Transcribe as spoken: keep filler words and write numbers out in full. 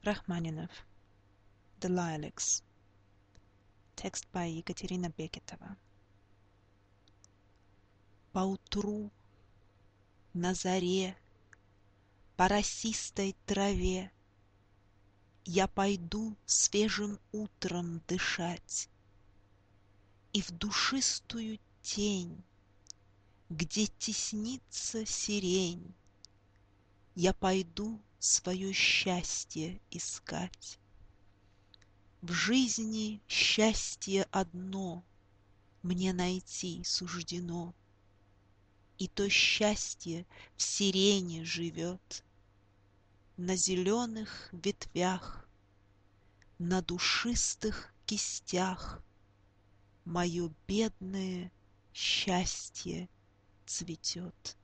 Рахманинов. The Lilacs. Text by Екатерина Бекетова. Поутру, на заре, по росистой траве я пойду свежим утром дышать, и в душистую тень, где теснится сирень, я пойду свое счастье искать. В жизни счастье одно мне найти суждено, и то счастье в сирени живет, на зеленых ветвях, на душистых кистях мое бедное счастье цветет.